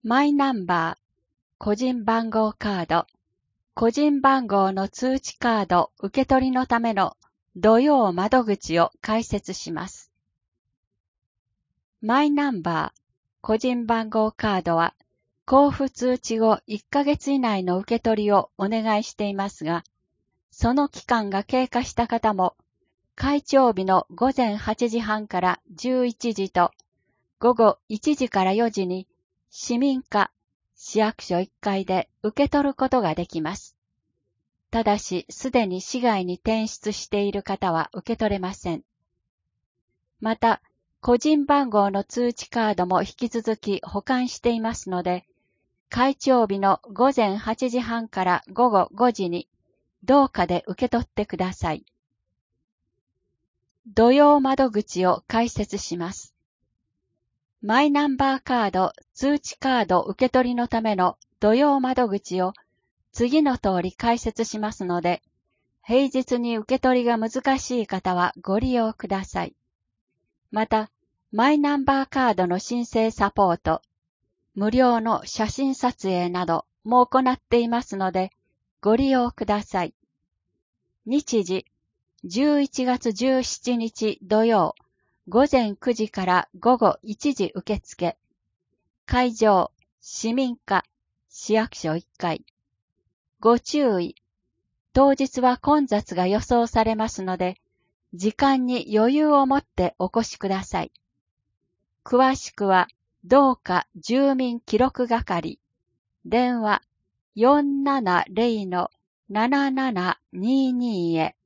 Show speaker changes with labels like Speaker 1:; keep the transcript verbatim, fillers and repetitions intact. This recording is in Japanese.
Speaker 1: マイナンバー、個人番号カード、個人番号の通知カード受け取りのための土曜窓口を開設します。マイナンバー、個人番号カードは、交付通知後いっかげつ以内の受け取りをお願いしていますが、その期間が経過した方も、開帳日の午前はちじはんからじゅういちじと午後いちじからよじに市民課、市役所いっかいで受け取ることができます。ただし、すでに市外に転出している方は受け取れません。また、個人番号の通知カードも引き続き保管していますので、開帳日の午前はちじはんから午後ごじに、どうかで受け取ってください。土曜窓口を開設します。マイナンバーカード、通知カード受け取りのための土曜窓口を次の通り開設しますので、平日に受け取りが難しい方はご利用ください。また、マイナンバーカードの申請サポート、無料の写真撮影なども行っていますので、ご利用ください。日時、じゅういちがつじゅうしちにち土曜、午前くじから午後いちじ受付。会場、市民課、市役所いっかい。ご注意。当日は混雑が予想されますので、時間に余裕を持ってお越しください。詳しくは、どうか住民記録係、電話 よんななゼロのななななにーにー へ。